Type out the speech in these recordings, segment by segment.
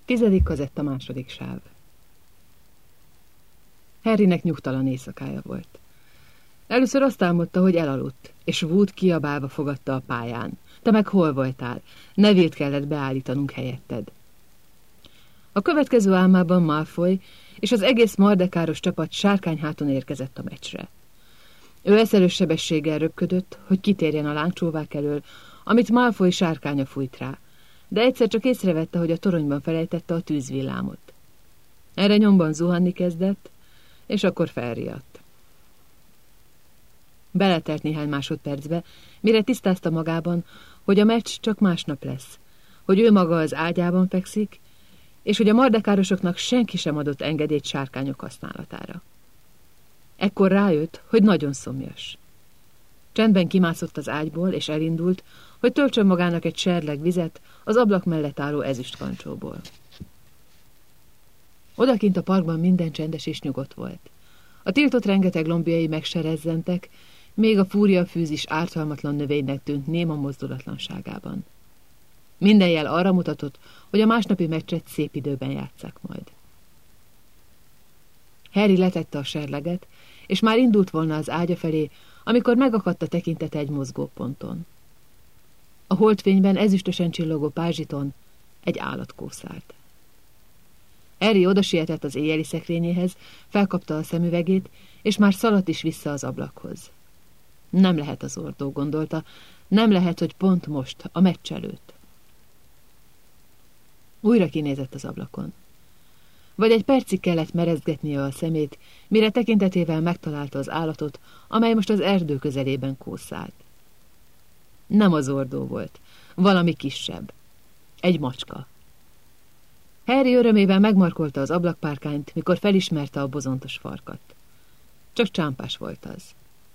10. kazetta, második sáv. Harrynek nyugtalan éjszakája volt. Először azt álmodta, hogy elaludt, és Wood kiabálva fogadta a pályán. Te meg hol voltál? Nevét kellett beállítanunk helyetted. A következő álmában Malfoy és az egész mardekáros csapat sárkányháton érkezett a meccsre. Ő eszelős sebességgel röpködött, hogy kitérjen a lángcsóvák elől, amit Malfoy sárkánya fújt rá, de egyszer csak észrevette, hogy a toronyban felejtette a tűzvillámot. Erre nyomban zuhanni kezdett, és akkor felriadt. Beletelt néhány másodpercbe, mire tisztázta magában, hogy a meccs csak másnap lesz, hogy ő maga az ágyában fekszik, és hogy a mardekárosoknak senki sem adott engedélyt sárkányok használatára. Ekkor rájött, hogy nagyon szomjas. Csendben kimászott az ágyból, és elindult, hogy töltsön magának egy serleg vizet az ablak mellett álló ezüstkancsóból. Odakint a parkban minden csendes és nyugodt volt. A tiltott rengeteg lombjai megserezzentek, még a fúriafűz is ártalmatlan növénynek tűnt néma mozdulatlanságában. Minden jel arra mutatott, hogy a másnapi meccset szép időben játsszák majd. Harry letette a serleget, és már indult volna az ágya felé, amikor megakadt a tekintete egy mozgóponton. A holdfényben ezüstösen csillogó pázsiton egy állat kószált. Harry odasietett az éjjeli szekrényéhez, felkapta a szemüvegét, és már szaladt is vissza az ablakhoz. Nem lehet az ordó, gondolta, nem lehet, hogy pont most, a meccs előtt. Újra kinézett az ablakon. Vagy egy percig kellett merezgetnie a szemét, mire tekintetével megtalálta az állatot, amely most az erdő közelében kószált. Nem az ordó volt, valami kisebb. Egy macska. Harry örömével megmarkolta az ablakpárkányt, mikor felismerte a bozontos farkat. Csak csámpás volt az.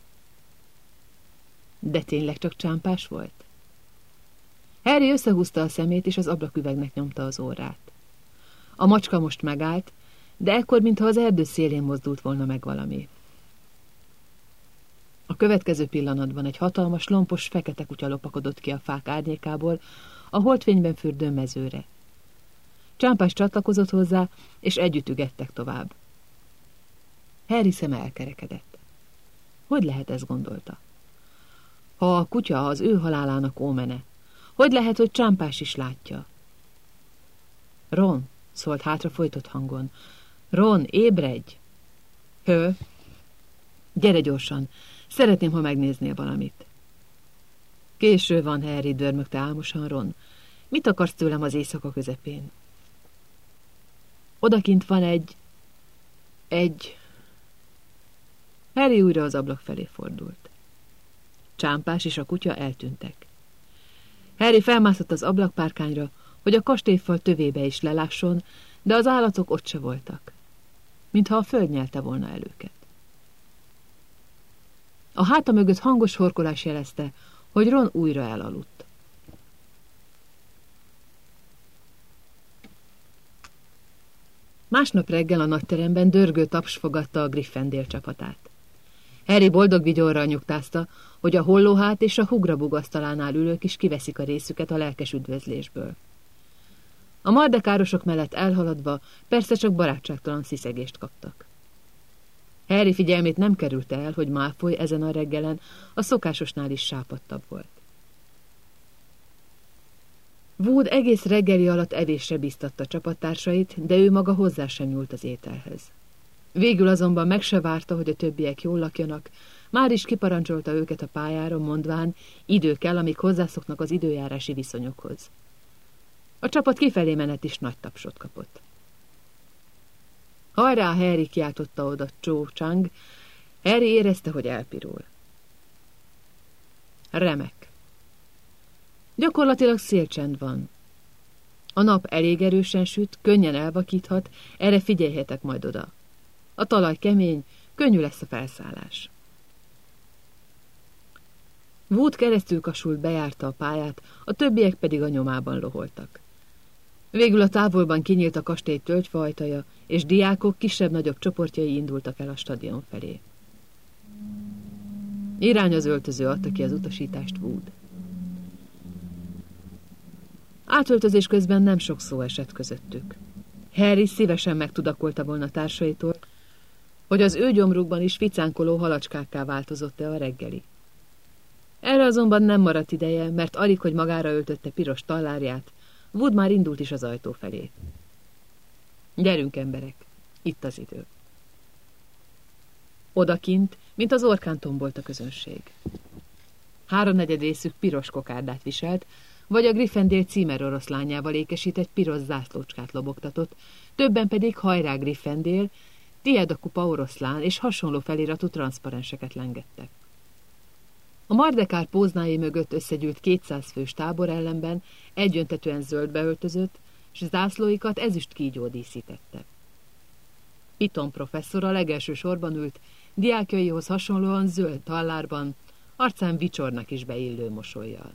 De tényleg csak csámpás volt? Harry összehúzta a szemét, és az ablaküvegnek nyomta az orrát. A macska most megállt, de ekkor, mintha az erdő szélén mozdult volna meg valami. A következő pillanatban egy hatalmas, lompos, fekete kutya lopakodott ki a fák árnyékából a holdfényben fürdő mezőre. Csámpás csatlakozott hozzá, és együtt ügettek tovább. Harry szeme elkerekedett. Hogy lehet ez, gondolta? Ha a kutya az ő halálának ómene, hogy lehet, hogy Csámpás is látja? Ron, szólt hátra folytott hangon. Ron, ébredj! Hő? Gyere gyorsan, szeretném, ha megnéznél valamit. Késő van, Harry, dörmögte álmosan Ron. Mit akarsz tőlem az éjszaka közepén? Odakint van egy... Harry újra az ablak felé fordult. Csámpás és a kutya eltűntek. Harry felmászott az ablakpárkányra, hogy a kastélyfal tövébe is lelásson, de az állatok ott se voltak, mintha a föld nyelte volna el őket. A háta mögött hangos horkolás jelezte, hogy Ron újra elaludt. Másnap reggel a nagyteremben dörgő taps fogadta a Gryffindor csapatát. Harry boldog vigyorral nyugtázta, hogy a hollóhát és a hugrabug asztalánál ülők is kiveszik a részüket a lelkes üdvözlésből. A mardekárosok mellett elhaladva persze csak barátságtalan sziszegést kaptak. Harry figyelmét nem került el, hogy Malfoy ezen a reggelen a szokásosnál is sápadtabb volt. Wood egész reggeli alatt evésre biztatta csapattársait, de ő maga hozzá sem nyúlt az ételhez. Végül azonban meg se várta, hogy a többiek jól lakjanak, már is kiparancsolta őket a pályára, mondván, idő kell, amíg hozzászoknak az időjárási viszonyokhoz. A csapat kifelé menet is nagy tapsot kapott. Hajrá, Harry, kiáltotta oda Cho Chang. Harry érezte, hogy elpirul. Remek. Gyakorlatilag szélcsend van. A nap elég erősen süt, könnyen elvakíthat, erre figyeljetek majd oda. A talaj kemény, könnyű lesz a felszállás. Wood keresztül kasult bejárta a pályát, a többiek pedig a nyomában loholtak. Végül a távolban kinyílt a kastély tölgyfa ajtaja, és diákok kisebb-nagyobb csoportjai indultak el a stadion felé. Irány az öltöző, adta ki az utasítást Wood. Átöltözés közben nem sok szó esett közöttük. Harry szívesen megtudakolta volna társaitól, hogy az ő gyomrukban is ficánkoló halacskákká változott-e a reggeli. Erre azonban nem maradt ideje, mert alig, hogy magára öltötte piros tallárját, Wood már indult is az ajtó felé. Gyerünk, emberek, itt az idő. Odakint, mint az orkán tombolt a közönség. 3/4 részük piros kokárdát viselt, vagy a Gryffindor címer oroszlányával ékesített piros zászlócskát lobogtatott, többen pedig hajrá Gryffindor, tied a kupa oroszlán és hasonló feliratú transzparenseket lengettek. A Mardekár póznái mögött összegyűlt 200 fős tábor ellenben egyöntetően zöldbe öltözött, s zászlóikat ezüst kígyó díszítette. Piton professzor a legelső sorban ült, diákjaihoz hasonlóan zöld tallárban, arcán vicsornak is beillő mosollyal.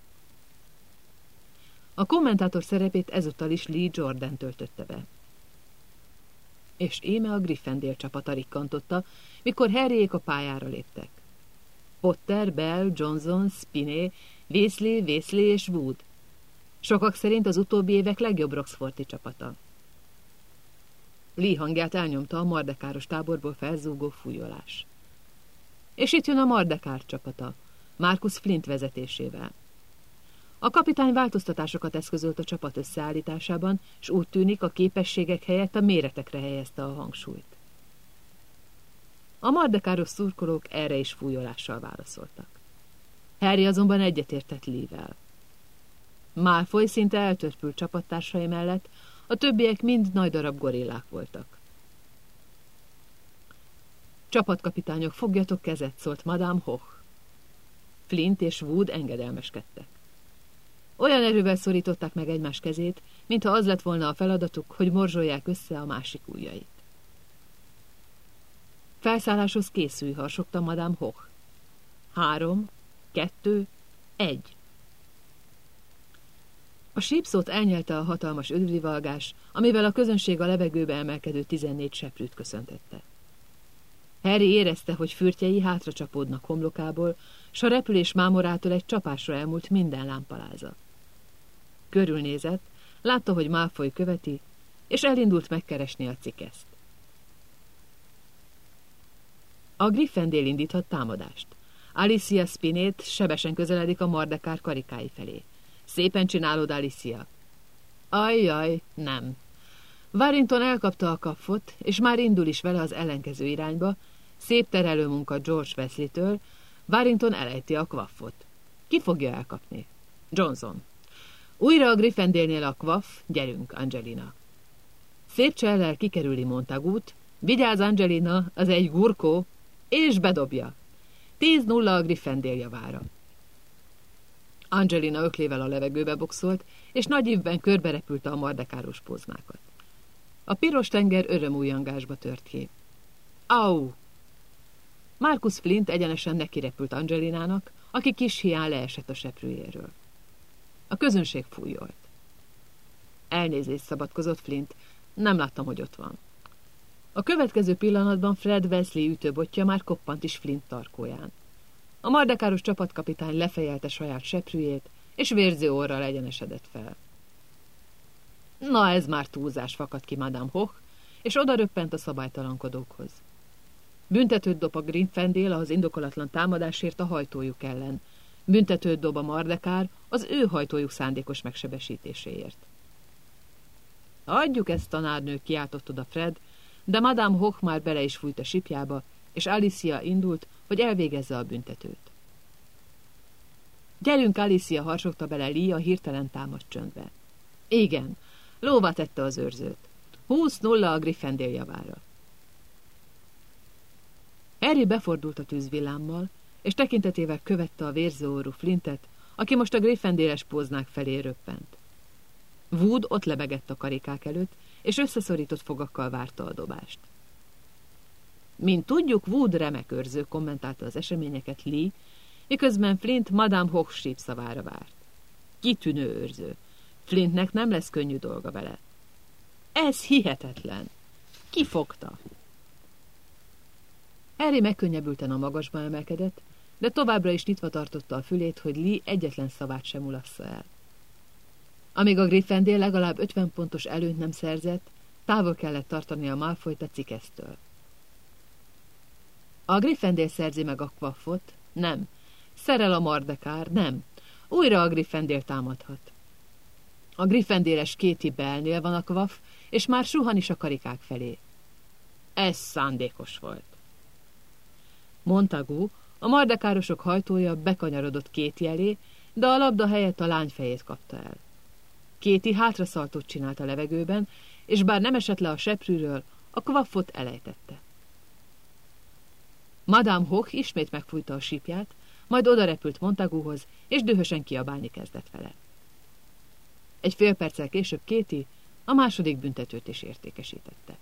A kommentátor szerepét ezúttal is Lee Jordan töltötte be. És íme a Gryffindor csapata rikkantotta, mikor Harryék a pályára léptek. Potter, Bell, Johnson, Spinney, Weasley és Wood. Sokak szerint az utóbbi évek legjobb Roxforti csapata. Lee hangját elnyomta a mardekáros táborból felzúgó fújolás. És itt jön a Mardekár csapata, Marcus Flint vezetésével. A kapitány változtatásokat eszközölt a csapat összeállításában, s úgy tűnik, a képességek helyett a méretekre helyezte a hangsúlyt. A mardekáros szurkolók erre is fújolással válaszoltak. Harry azonban egyetértett Lee-vel. Malfoy szinte eltörpült csapattársai mellett, a többiek mind nagy darab gorillák voltak. Csapatkapitányok, fogjatok kezet, szólt Madame Hoch. Flint és Wood engedelmeskedtek. Olyan erővel szorították meg egymás kezét, mintha az lett volna a feladatuk, hogy morzsolják össze a másik ujjait. Felszálláshoz készülj, harsogta Madame Hoch. 3, 2, 1. A sípszót elnyelte a hatalmas ödrivalgás, amivel a közönség a levegőbe emelkedő 14 seprűt köszöntette. Harry érezte, hogy fürtjei hátra csapódnak homlokából, s a repülés mámorától egy csapásra elmúlt minden lámpaláza. Körülnézett, látta, hogy Malfoy követi, és elindult megkeresni a cikeszt. A Gryffindor indíthat támadást. Alicia Spinét sebesen közeledik a Mardekár karikái felé. Szépen csinálod, Alicia. Ajjaj, nem. Warrington elkapta a kapfot, és már indul is vele az ellenkező irányba, szép terelő munka George Weasley-től, Warrington elejti a kvaffot. Ki fogja elkapni? Johnson. Újra a Gryffindornél a kvaff, gyerünk, Angelina. Szép csellel kikerüli Montagut, vigyázz, Angelina, az egy gurkó, és bedobja. 10-0 a Gryffindor javára. Angelina öklével a levegőbe boxolt, és nagy ívben körberepülte a mardekáros póznákat. A piros tenger örömújjangásba tört ki. Au! Marcus Flint egyenesen nekirepült Angelinának, aki kis hián leesett a seprűjéről. A közönség fújolt. Elnézést, szabadkozott Flint, nem láttam, hogy ott van. A következő pillanatban Fred Weasley ütőbotja már koppant is Flint tarkóján. A mardekáros csapatkapitány lefejelte saját seprűjét, és vérző orral egyenesedett fel. Na, ez már túlzás, fakadt ki Madame Hoch, és odaröppent a szabálytalankodókhoz. Büntetőt dob a Gryffindor az indokolatlan támadásért a hajtójuk ellen. Büntetőt dob a Mardekár az ő hajtójuk szándékos megsebesítéséért. Adjuk ezt, tanárnő, kiáltott oda Fred, de Madame Hoch már bele is fújt a sipjába, és Alicia indult, hogy elvégezze a büntetőt. Gyerünk, Alicia, harsogta bele Lee a hirtelen támadt csöndbe. Igen, lóvá tette az őrzőt. 20-0 a Gryffindor javára. Harry befordult a tűzvillámmal, és tekintetével követte a vérzőorrú Flintet, aki most a Gryffindores póznák felé röppent. Wood ott lebegett a karikák előtt, és összeszorított fogakkal várta a dobást. Mint tudjuk, Wood remek őrző, kommentálta az eseményeket Lee, miközben Flint Madame Hoch sípszavára várt. Kitűnő őrző. Flintnek nem lesz könnyű dolga vele. Ez hihetetlen. Ki fogta? Harry megkönnyebbülten a magasba emelkedett, de továbbra is nyitva tartotta a fülét, hogy Lee egyetlen szavát sem mulassza el. Amíg a Gryffindor legalább 50 pontos előnyt nem szerzett, távol kellett tartani a Malfoyt a Cikesztől. A Gryffindor szerzi meg a Quaffot? Nem. Szerel a Mardekár? Nem. Újra a Gryffindor támadhat. A Gryffindor-es Katie Bellnél van a Quaff, és már suhan is a karikák felé. Ez szándékos volt. Montagu, a mardekárosok hajtója bekanyarodott Katie elé, de a labda helyett a lány fejét kapta el. Katie hátraszaltót csinált a levegőben, és bár nem esett le a seprűről, a Quaffot elejtette. Madame Hawk ismét megfújta a sípját, majd odarepült Montaguhoz, és dühösen kiabálni kezdett vele. Egy fél perccel később Katie a második büntetőt is értékesítette.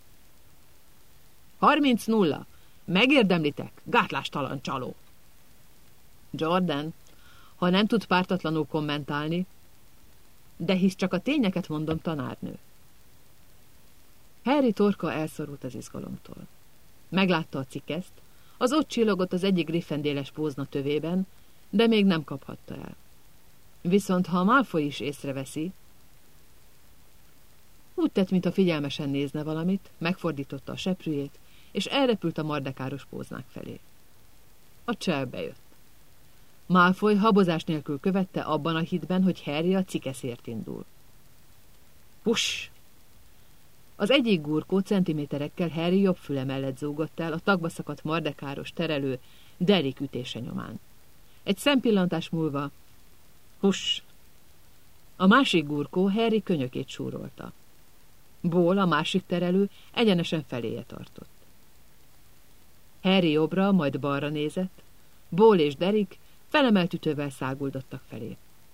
30-0. Megérdemlitek, gátlástalan csaló. Jordan, ha nem tud pártatlanul kommentálni, de hisz csak a tényeket mondom, tanárnő. Harry torka elszorult az izgalomtól. Meglátta a Cikeszt, az ott csillogott az egyik Gryffindor-es pózna tövében, de még nem kaphatta el. Viszont ha a Malfoy is észreveszi, úgy tett, mintha figyelmesen nézne valamit, megfordította a seprűjét, és elrepült a mardekáros póznák felé. A csel bejött. Malfoy habozás nélkül követte abban a hitben, hogy Harry a Cikeszért indul. Puss! Az egyik gurkó centiméterekkel Harry jobb füle mellett zúgott el a tagba szakadt mardekáros terelő Derrick ütése nyomán. Egy szempillantás múlva puss! A másik gurkó Harry könyökét súrolta. Ball, a másik terelő, egyenesen feléje tartott. Harry jobbra, majd balra nézett, Ball és Derrick felemelt ütővel száguldottak felé.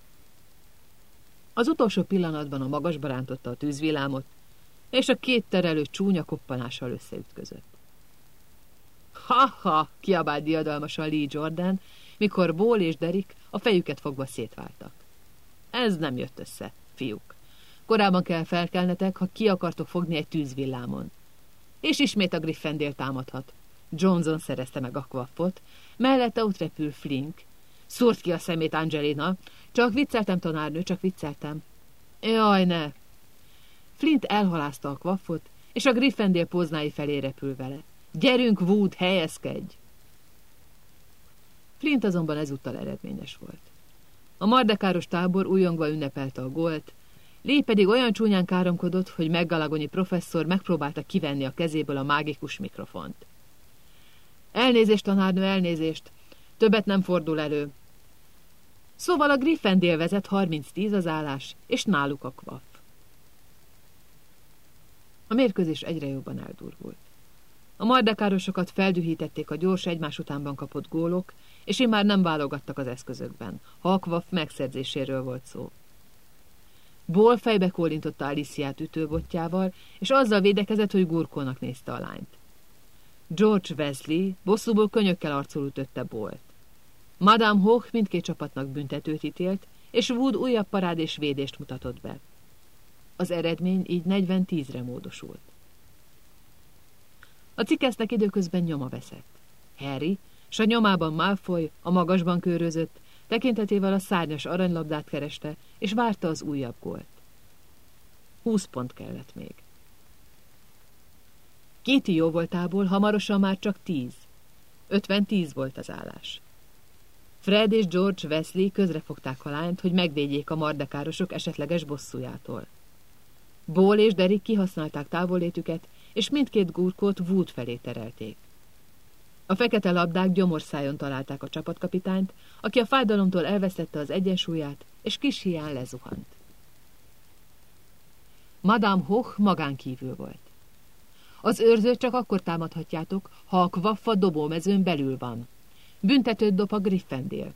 Az utolsó pillanatban a magasba rántotta a tűzvillámot, és a két terelő csúnya koppanással összeütközött. Ha-ha! Kiabált diadalmasan Lee Jordan, mikor Ball és Derrick a fejüket fogva szétváltak. Ez nem jött össze, fiúk. Korábban kell felkelnetek, ha ki akartok fogni egy tűzvillámon. És ismét a Gryffindor támadhat. Johnson szerezte meg a Quaffot, mellette ott repül Flink. Szúrt ki a szemét, Angelina. Csak vicceltem, tanárnő, csak vicceltem. Jaj, ne! Flint elhalázta a Quaffot, és a Gryffindor póznái felé repül vele. Gyerünk, Wood, helyezkedj! Flint azonban ezúttal eredményes volt. A mardekáros tábor újongva ünnepelte a gólt, Lee pedig olyan csúnyán káromkodott, hogy McGonagall professzor megpróbálta kivenni a kezéből a mágikus mikrofont. Elnézést, tanárnő, elnézést! Többet nem fordul elő. Szóval a Gryffindor vezet 30-10 az állás, és náluk a Quaff. A mérkőzés egyre jobban eldurvult. A mardekárosokat feldühítették a gyors egymás utánban kapott gólok, és immár nem válogattak az eszközökben, ha a Quaff megszerzéséről volt szó. Ball fejbe kólintotta Aliciát ütőbotjával, és azzal védekezett, hogy gurkónak nézte a lányt. George Weasley bosszúból könyökkel arcul ütötte Ballt. Madame Hawk mindkét csapatnak büntetőt ítélt, és Wood újabb parád és védést mutatott be. Az eredmény így 40-10-re módosult. A Cikesznek időközben nyoma veszett. Harry, s a nyomában Malfoy a magasban körözött, tekintetével a szárnyas aranylabdát kereste, és várta az újabb gólt. 20 pont kellett még. Katie jóvoltából hamarosan már csak 10. 50-10 volt az állás. Fred és George Weasley közrefogták a lányt, hogy megvédjék a mardekárosok esetleges bosszújától. Ball és Derrick kihasználták távollétüket, és mindkét gurkót Wood felé terelték. A fekete labdák gyomorszájon találták a csapatkapitányt, aki a fájdalomtól elvesztette az egyensúlyát, és kis híján lezuhant. Madame Hawk magán kívül volt. Az őrzőt csak akkor támadhatjátok, ha a Quaff a dobómezőn belül van. Büntetőt dob a Gryffindor.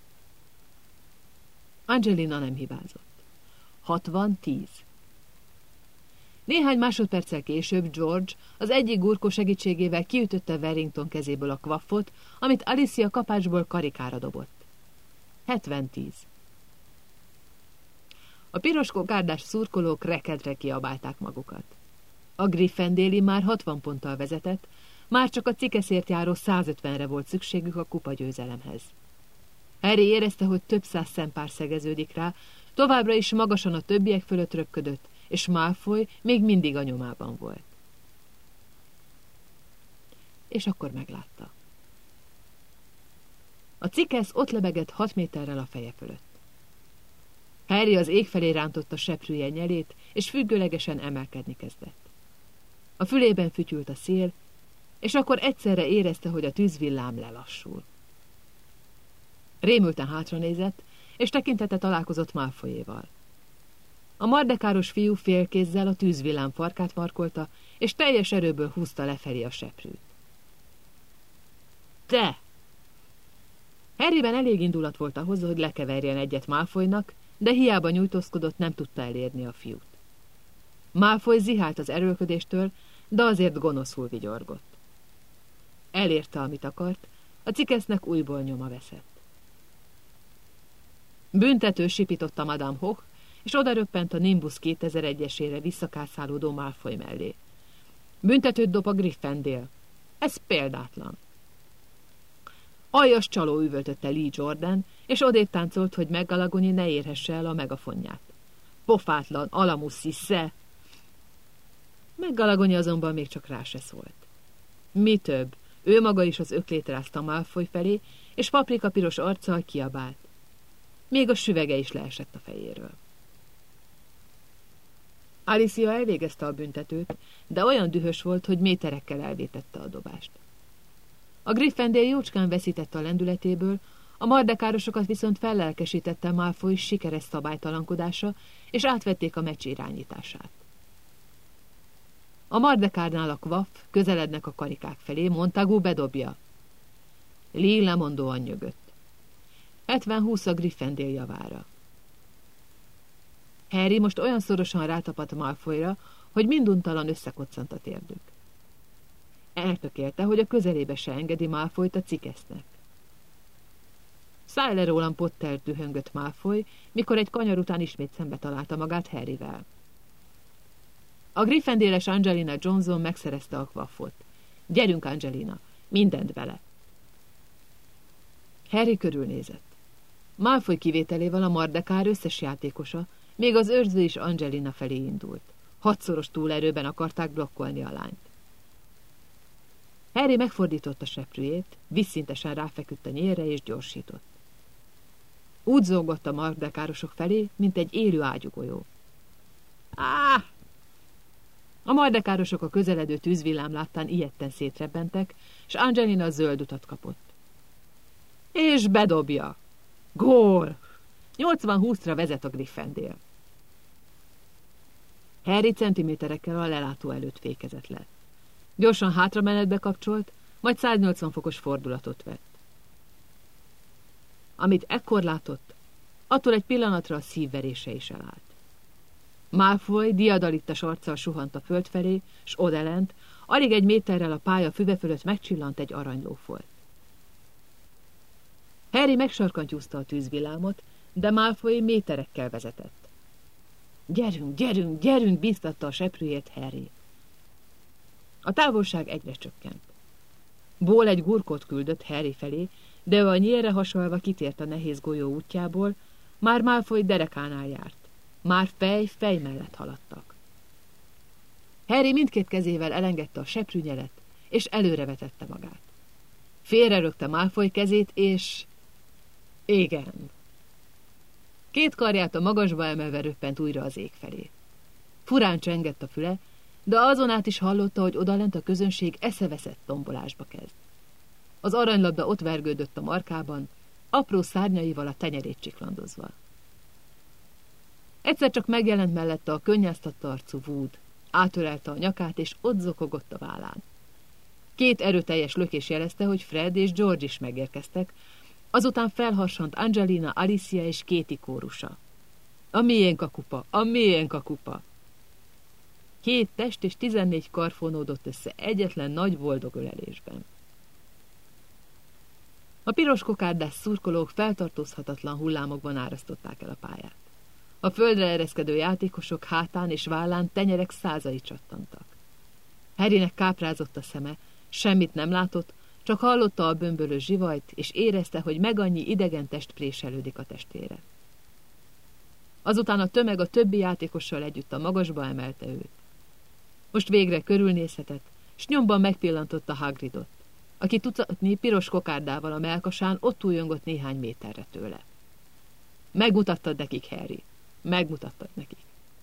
Angelina nem hibázott. 60-10. Néhány másodperccel később George az egyik gurkó segítségével kiütötte Warrington kezéből a Quaffot, amit Alicia kapásból karikára dobott. 70-10. A piros kokárdás szurkolók rekedre kiabálták magukat. A Gryffindor már 60 ponttal vezetett, már csak a Cikeszért járó 150-re volt szükségük a kupagyőzelemhez. Harry érezte, hogy több száz szempár szegeződik rá, Továbbra is magasan a többiek fölött röpködött, és Malfoy még mindig a nyomában volt. És akkor meglátta. A cikesz ott lebegett 6 méterrel a feje fölött. Harry az ég felé rántotta seprűje nyelét, és függőlegesen emelkedni kezdett. A fülében fütyült a szél, és akkor egyszerre érezte, hogy a tűzvillám lelassul. Rémülten hátranézett, és tekintete találkozott Malfoyéval. A mardekáros fiú félkézzel a tűzvillám farkát markolta, és teljes erőből húzta lefelé a seprűt. Te! Harryben elég indulat volt ahhoz, hogy lekeverjen egyet Malfoynak, de hiába nyújtózkodott, nem tudta elérni a fiút. Malfoy zihált az erőlködéstől, de azért gonoszul vigyorgott. Elérte, amit akart, a cikesznek újból nyoma veszett. Büntető sipította Madame Hawk, és odaröppent a Nimbus 2001-esére visszakászálódó Malfoy mellé. Büntetőt dob a Gryffindor. Ez példátlan. Aljas csaló üvöltötte Lee Jordan, és odébb táncolt, hogy McGonagall ne érhesse el a megafonját. Pofátlan, alamuszi, sze! McGonagall azonban még csak rá se szólt. Mi több, ő maga is az öklét rázta Malfoy felé, és paprikapiros arccal kiabált. Még a süvege is leesett a fejéről. Alicia elvégezte a büntetőt, de olyan dühös volt, hogy méterekkel elvétette a dobást. A Gryffindor jócskán veszítette a lendületéből, a mardekárosokat viszont fellelkesítette Malfoy sikeres szabálytalankodása, és átvették a meccs irányítását. A mardekárnál a Quaff közelednek a karikák felé, Montagu bedobja. Lee lemondóan nyögött. 70-20 a Gryffindor javára. Harry most olyan szorosan rátapadt Malfoyra, hogy minduntalan összekoccant a térdük. Eltökélte, hogy a közelébe se engedi Malfoyt a cikesznek. Szállj le rólam, Potter, dühöngött Malfoy, mikor egy kanyar után ismét szembe találta magát Harryvel. A Gryffindor-es Angelina Johnson megszerezte a Quaffot. Gyerünk, Angelina, mindent bele. Harry körülnézett. Malfoy kivételével a mardekár összes játékosa, még az őrző is Angelina felé indult. 6-szoros túlerőben akarták blokkolni a lányt. Harry megfordította seprűjét, vízszintesen ráfeküdt a nyélre és gyorsított. Úgy zúgott a mardekárosok felé, mint egy élő ágyúgolyó. Áh! A mardekárosok a közeledő tűzvillám láttán ijedten szétrebbentek, és Angelina zöld utat kapott. És bedobja! Gól! 80-20-ra vezet a Gryffindor. Harry centiméterekkel a lelátó előtt fékezett le. Gyorsan hátramenetbe kapcsolt, majd 180 fokos fordulatot vett. Amit ekkor látott, attól egy pillanatra a szívverése is elállt. Malfoy diadalittas arccal suhant a föld felé, s odalent, alig 1 méterrel a pálya füve fölött megcsillant egy aranylófolt. Harry megsarkantyúzta a tűzvillámot, de Malfoy méterekkel vezetett. Gyerünk, gyerünk, gyerünk, bíztatta a seprűjét Harry. A távolság egyre csökkent. Ból egy gurkót küldött Harry felé, de ő a nyílre hasalva kitért a nehéz golyó útjából, már Malfoy derekánál járt. Már fej mellett haladtak. Harry mindkét kezével elengedte a seprűnyelet, és előrevetette magát. Félrerögte Malfoy kezét, és... igen. 2 karját a magasba emelve röppent újra az ég felé. Furán csengett a füle, de azon át is hallotta, hogy odalent a közönség eszeveszett tombolásba kezd. Az aranylabda ott vergődött a markában, apró szárnyaival a tenyerét csiklandozva. Egyszer csak megjelent mellette a könnyáztatta arcú Wood, átörelte a nyakát, és ott zokogott a vállán. 2 erőteljes lökés jelezte, hogy Fred és George is megérkeztek, azután felharsant Angelina, Alicia és Katie kórusa. A miénk a kupa, a miénk a kupa! 2 test és 14 kar fonódott össze egyetlen nagy boldog ölelésben. A piros kokárdás szurkolók feltartózhatatlan hullámokban árasztották el a pályát. A földre ereszkedő játékosok hátán és vállán tenyerek százai csattantak. Harrynek káprázott a szeme, semmit nem látott, csak hallotta a bömbölő zsivajt, és érezte, hogy megannyi idegen test préselődik a testére. Azután a tömeg a többi játékossal együtt a magasba emelte őt. Most végre körülnézhetett, s nyomban megpillantotta Hagridot, aki tucatnyi piros kokárdával a mellkasán ott újongott néhány méterre tőle. Megmutattad nekik, Harry. Megmutattad nekik.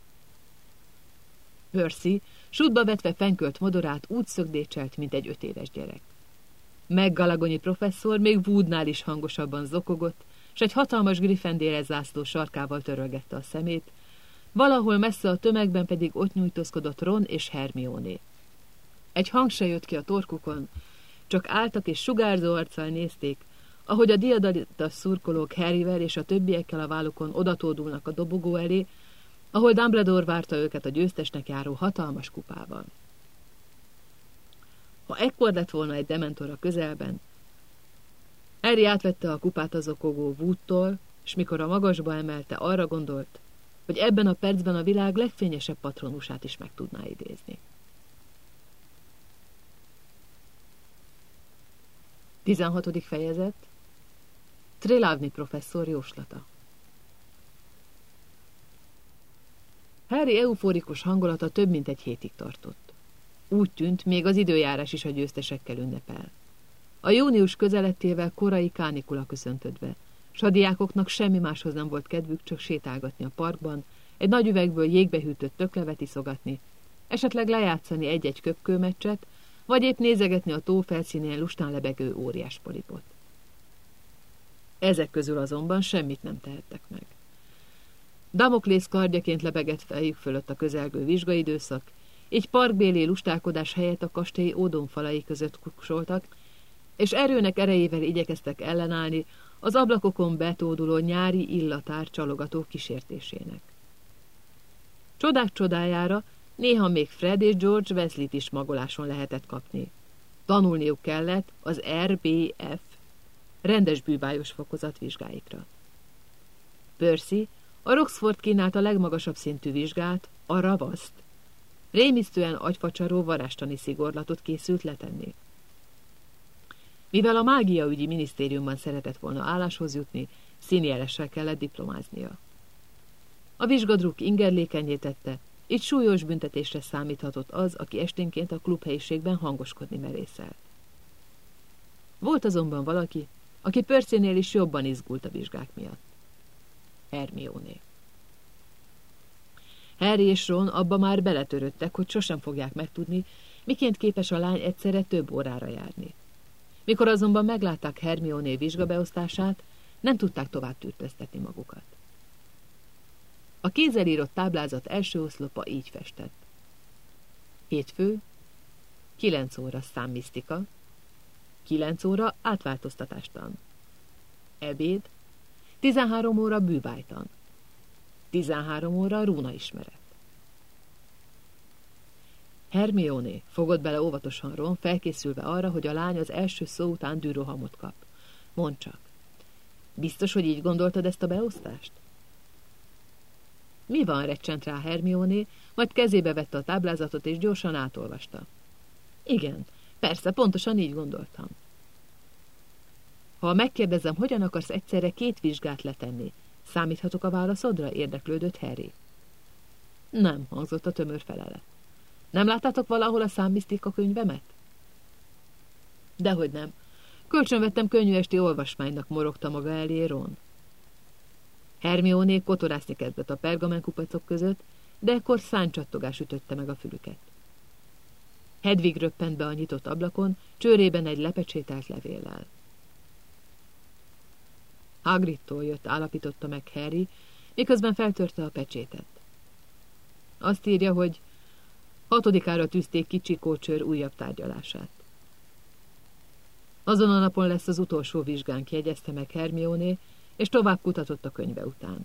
Percy sútba vetve fenkölt modorát úgy szögdécselt, mint egy 5 éves gyerek. McGonagall professzor még Woodnál is hangosabban zokogott, s egy hatalmas Gryffindor zászló sarkával törölgette a szemét, valahol messze a tömegben pedig ott nyújtózkodott Ron és Hermione. Egy hang se jött ki a torkukon, csak álltak és sugárzó arccal nézték, ahogy a diadalitas szurkolók Harryvel és a többiekkel a vállukon odatódulnak a dobogó elé, ahol Dumbledore várta őket a győztesnek járó hatalmas kupával. Ha ekkor lett volna egy dementor a közelben, Harry átvette a kupát az zokogó Woodtól, és mikor a magasba emelte, arra gondolt, hogy ebben a percben a világ legfényesebb patronusát is meg tudná idézni. 16. fejezet. Trelawney professzor jóslata. Harry eufórikus hangulata több mint egy hétig tartott. Úgy tűnt, még az időjárás is a győztesekkel ünnepel. A június közelettével korai kánikula köszöntött be, s a diákoknak semmi máshoz nem volt kedvük, csak sétálgatni a parkban, egy nagy üvegből jégbe hűtött töklevet iszogatni, esetleg lejátszani egy-egy köpkőmeccset, vagy épp nézegetni a tó felszínén lustán lebegő óriás polipot. Ezek közül azonban semmit nem tehettek meg. Damoklész kardjaként lebegett fejük fölött a közelgő vizsgaidőszak, így parkbéli lustálkodás helyett a kastély ódonfalai között kuksoltak, és erőnek erejével igyekeztek ellenállni az ablakokon betóduló nyári illatár csalogató kísértésének. Csodák csodájára néha még Fred és George Weasleyt is magoláson lehetett kapni. Tanulniuk kellett az RBF, rendes bűvályos fokozat vizsgáikra. Percy a Roxford kínált a legmagasabb szintű vizsgát, a ravaszt. Rémisztően agyfacsaró varástani szigorlatot készült letenni. Mivel a mágiaügyi minisztériumban szeretett volna álláshoz jutni, színjelessel kellett diplomáznia. A vizsgadruk ingerlékenyé tette, így súlyos büntetésre számíthatott az, aki esténként a klubhelyiségben hangoskodni merészelt. Volt azonban valaki, aki Percynél is jobban izgult a vizsgák miatt. Hermione. Harry és Ron abba már beletörődtek, hogy sosem fogják megtudni, miként képes a lány egyszerre több órára járni. Mikor azonban meglátták Hermione vizsgabeosztását, nem tudták tovább tűrtöztetni magukat. A kézzel írott táblázat első oszlopa így festett. Hétfő, 9 óra számmisztika, 9 óra átváltoztatástan. Ebéd, 13 óra bűvájtan, 13 óra rúnaismeret. Hermione fogott bele óvatosan Ron, felkészülve arra, hogy a lány az első szó után dűrohamot kap. Mondd csak, biztos, hogy így gondoltad ezt a beosztást? Mi van, recsent rá Hermione, majd kezébe vette a táblázatot és gyorsan átolvasta. Igen, persze, pontosan így gondoltam. Ha megkérdezem, hogyan akarsz egyszerre 2 vizsgát letenni, számíthatok a válaszodra? Érdeklődött Harry. Nem, hangzott a tömör felelet. Nem láttátok valahol a számmisztika könyvemet? Dehogy nem. Kölcsönvettem könnyű esti olvasmánynak, morogta maga elé Ron. Hermione kotorászni kezdett a pergamenkupacok között, de ekkor száncsattogás ütötte meg a fülüket. Hedwig röppent be a nyitott ablakon, csőrében egy lepecsételt levéllel. Hagridtól jött, állapította meg Harry, miközben feltörte a pecsétet. Azt írja, hogy 6-ára tűzték kicsi kócsőr újabb tárgyalását. Azon a napon lesz az utolsó vizsgánk, jegyezte meg Hermione, és tovább kutatott a könyve után.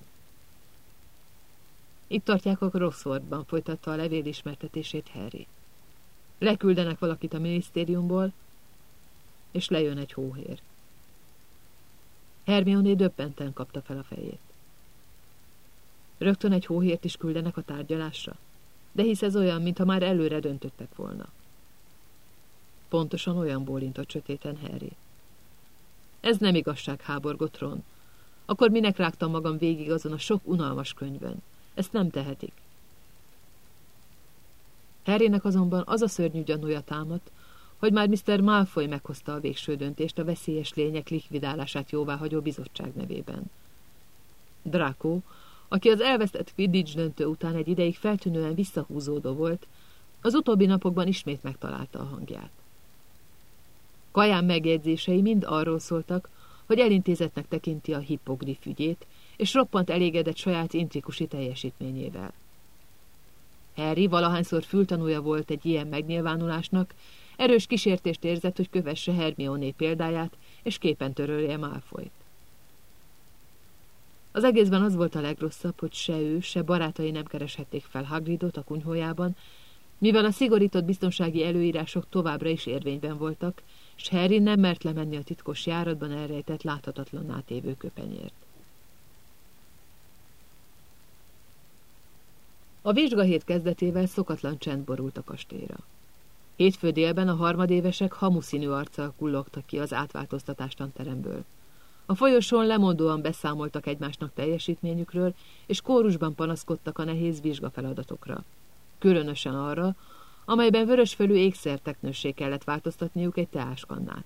Itt tartják a Roxfordban, folytatta a levél ismertetését Harry. Leküldenek valakit a minisztériumból, és lejön egy hóhér. Hermione döbbenten kapta fel a fejét. Rögtön egy hóhért is küldenek a tárgyalásra, de hisz ez olyan, mintha már előre döntöttek volna. Pontosan olyan bólintott sötéten Harry. Ez nem igazság, háborgott Ron. Akkor minek rágtam magam végig azon a sok unalmas könyvön? Ezt nem tehetik. Harrynek azonban az a szörnyű gyanúja támadt, hogy már Mr. Malfoy meghozta a végső döntést a veszélyes lények likvidálását jóváhagyó bizottság nevében. Draco, aki az elvesztett Quidditch döntő után egy ideig feltűnően visszahúzódó volt, az utóbbi napokban ismét megtalálta a hangját. Kaján megjegyzései mind arról szóltak, hogy elintézetnek tekinti a hippogrif ügyét, és roppant elégedett saját intrikusi teljesítményével. Harry valahányszor fültanúja volt egy ilyen megnyilvánulásnak, erős kísértést érzett, hogy kövesse Hermione példáját, és képen törölje Malfoyt. Az egészben az volt a legrosszabb, hogy se ő, se barátai nem kereshették fel Hagridot a kunyhójában, mivel a szigorított biztonsági előírások továbbra is érvényben voltak, s Harry nem mert lemenni a titkos járatban elrejtett láthatatlanná tévő köpenyért. A vizsgahét kezdetével szokatlan csend borult a kastélyra. Hétfő délben a harmadévesek hamuszínű arccal kullogtak ki az átváltoztatástanteremből. A folyosón lemondóan beszámoltak egymásnak teljesítményükről, és kórusban panaszkodtak a nehéz vizsgafeladatokra. Különösen arra, amelyben vörösfölű ékszerteknőssé kellett változtatniuk egy teáskannát.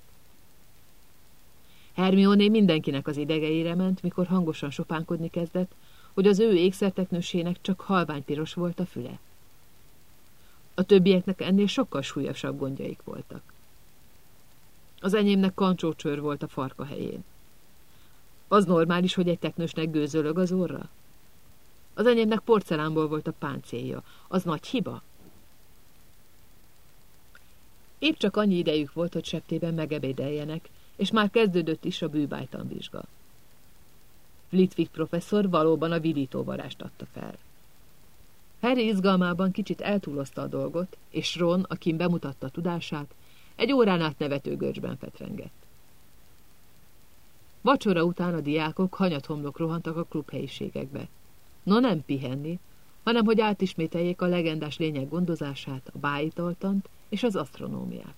Hermione mindenkinek az idegeire ment, mikor hangosan sopánkodni kezdett, hogy az ő ékszerteknősének csak halványpiros volt a füle. A többieknek ennél sokkal súlyosabb gondjaik voltak. Az enyémnek kancsócsőr volt a farka helyén. Az normális, hogy egy teknősnek gőzölög az orra? Az enyémnek porcelánból volt a páncélja. Az nagy hiba? Épp csak annyi idejük volt, hogy septében megebédeljenek, és már kezdődött is a bűbájtanvizsga. Flitwick professzor valóban a vidítóvarást adta fel. Harry izgalmában kicsit eltúlozta a dolgot, és Ron, akin bemutatta tudását, egy órán át nevető görcsben fetrengett. Vacsora után a diákok hanyathomlok rohantak a klubhelyiségekbe. No, nem pihenni, hanem hogy átismételjék a legendás lények gondozását, a bájitaltant és az asztronómiát.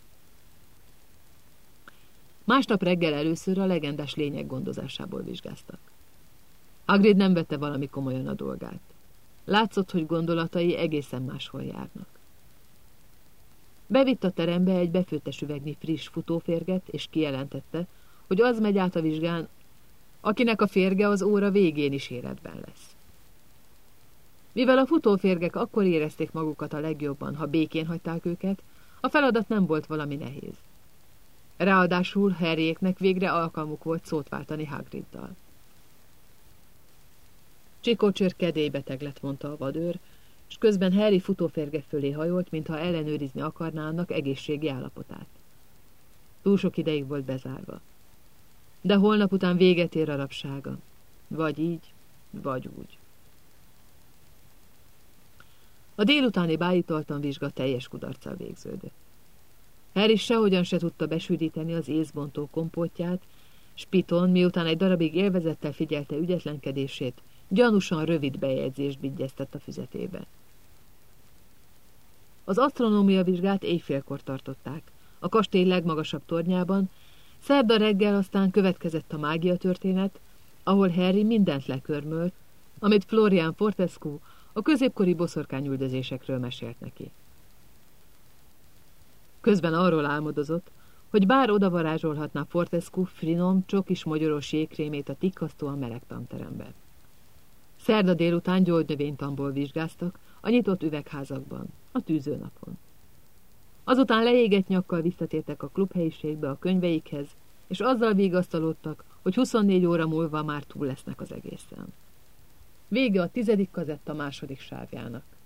Másnap reggel először a legendás lények gondozásából vizsgáztak. Hagrid nem vette valami komolyan a dolgát. Látszott, hogy gondolatai egészen máshol járnak. Bevitt a terembe egy befőttes üvegnyi friss futóférget, és kijelentette, hogy az megy át a vizsgán, akinek a férge az óra végén is életben lesz. Mivel a futóférgek akkor érezték magukat a legjobban, ha békén hagyták őket, a feladat nem volt valami nehéz. Ráadásul Harryéknek végre alkalmuk volt szót váltani Hagriddal. Csikócsőr kedélybeteg lett, mondta a vadőr, és közben Harry futóférge fölé hajolt, mintha ellenőrizni akarná annak egészségi állapotát. Túl sok ideig volt bezárva. De holnap után véget ér a rabsága. Vagy így, vagy úgy. A délutáni bájitaltan vizsga teljes kudarccal végződött. Harry sehogyan se tudta besűríteni az észbontó kompótját, s Piton, miután egy darabig élvezettel figyelte ügyetlenkedését, gyanúsan rövid bejegyzést vigyeztett a füzetébe. Az asztronómia vizsgát éjfélkor tartották, a kastély legmagasabb tornyában, szerda reggel aztán következett a mágia történet, ahol Harry mindent lekörmölt, amit Florian Fortescue a középkori boszorkányüldözésekről mesélt neki. Közben arról álmodozott, hogy bár odavarázsolhatná Fortescue finom, csokis mogyoros jégkrémét a tikkasztóan meleg tanterembe. Szerda délután gyógynövénytanból vizsgáztak a nyitott üvegházakban, a tűzőnapon. Azután leégett nyakkal visszatértek a klubhelyiségbe a könyveikhez, és azzal vigasztalódtak, hogy 24 óra múlva már túl lesznek az egészen. Vége a 10. kazetta második sávjának.